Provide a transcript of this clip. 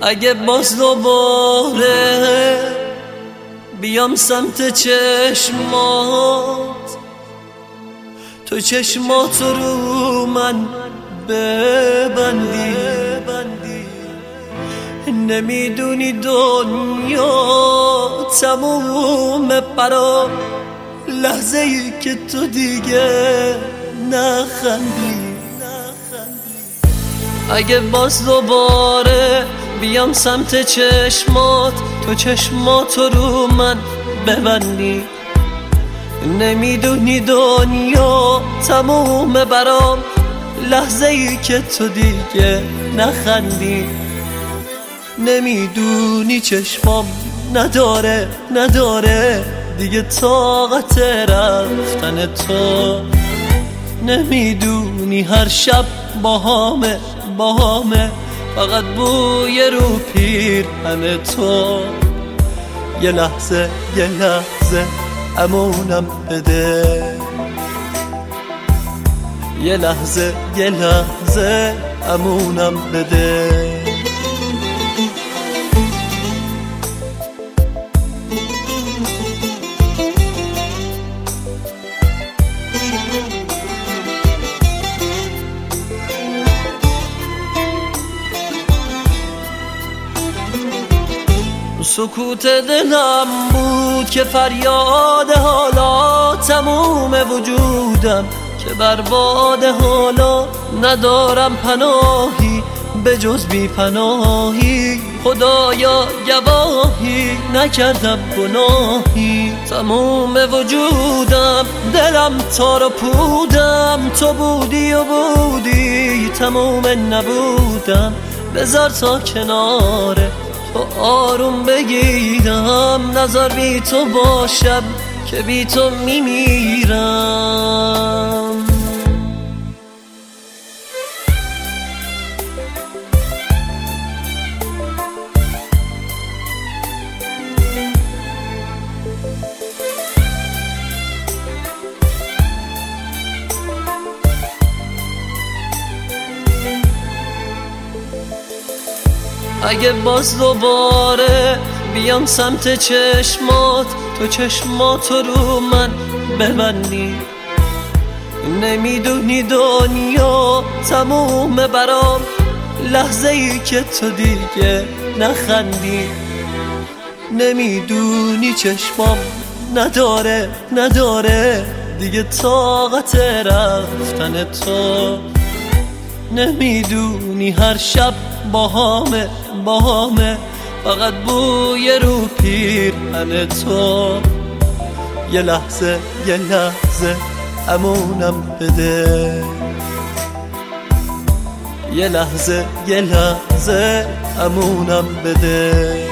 اگه باز دوباره بیام سمت چشمات، تو چشماتو رو من ببندی، نمیدونی دنیا تمومه برام لحظه ای که تو دیگه نخندی. اگه باز دوباره بیام سمت چشمات، تو چشماتو رو من ببندی، نمیدونی دنیا تمومه برام لحظه ای که تو دیگه نخندی. نمیدونی چشمام نداره دیگه طاقت رفتن تو، نمیدونی هر شب باهامه فقط بوی رو پیرهن تو. یه لحظه امونم بده، یه لحظه امونم بده. سکوت دلم بود که فریاد حالا تموم وجودم که برباد حالا ندارم پناهی به جز بی پناهی. خدایا گواهی نکردم گناهی، تموم وجودم دلم تار و پودم، تو بودی و بودی تموم نبودم. بذار تا کناره تو آروم بگیرم، نظر بی تو باشم که بی تو میمیرم. اگه باز دوباره بیام سمت چشمات، تو چشماتو رو من ببندی، نمیدونی دنیا تمومه برام لحظه ای که تو دیگه نخندی. نمیدونی چشمام نداره دیگه طاقت رفتن تو، نمیدونی هر شب باهامه فقط بوی رو پیرهن تو. یه لحظه امونم بده، یه لحظه امونم بده.